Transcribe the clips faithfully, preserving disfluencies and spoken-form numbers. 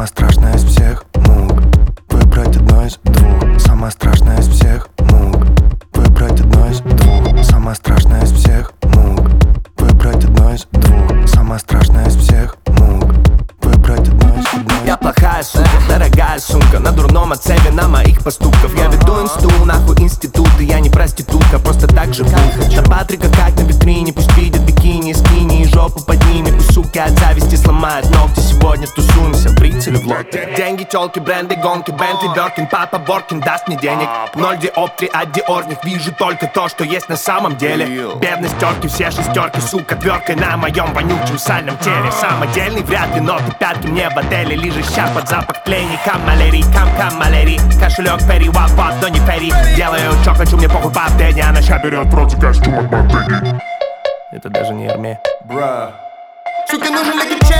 Самая страшная из всех мук выбрать одно из двух. Самая страшная из всех мук выбрать одно из двух. Самая страшная из всех мук выбрать одно из двух. Самая страшная из всех мук выбрать одно из двух. Я плохая сука, дорогая сумка, на дурном отцеве на моих поступков. Я веду инсту, нахуй институты, я не проститутка, просто так живу. На Патрика как на витрине, пусть видят бикини, скини и жопу подними. Пусть суки от зависти сломают ногти, сегодня тусуемся в брицеле в лодке. Деньги, тёлки, бренды, гонки, Бентли, Бёркин, папа Боркин даст мне денег. Ноль диоптри от диорних, вижу только то, что есть на самом деле. Бедность терки, все шестерки, сука, тверкой на моем вонючем сальном теле. Самодельный вряд ли, но ты пятки мне в отеле. Лежаща под запах тлени, камалери, кам-камалери. Кошелек Перри, вап-вап, но не Перри. Делаю, чё хочу, мне похуй по апдене. Она ща берет против костюм от Бантеги. Это даже не Эрме. Бра. Сука, нужен ли чек?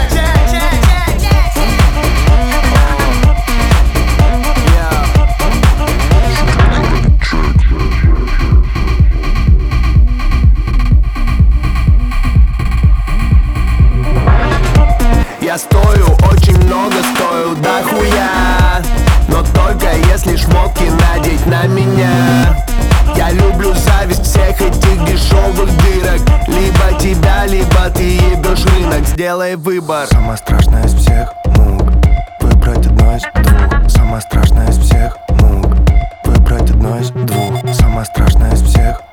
Я стою, очень много стою, да хуя. Но только если шмотки надеть на меня. Я люблю зависть всех этих дешевых дырок. Либо тебя, либо ты ебешь рынок. Сделай выбор. Самая страшная из всех мук выбрать одно из двух. Самая страшная из всех мук выбрать одно из двух. Самая страшная из всех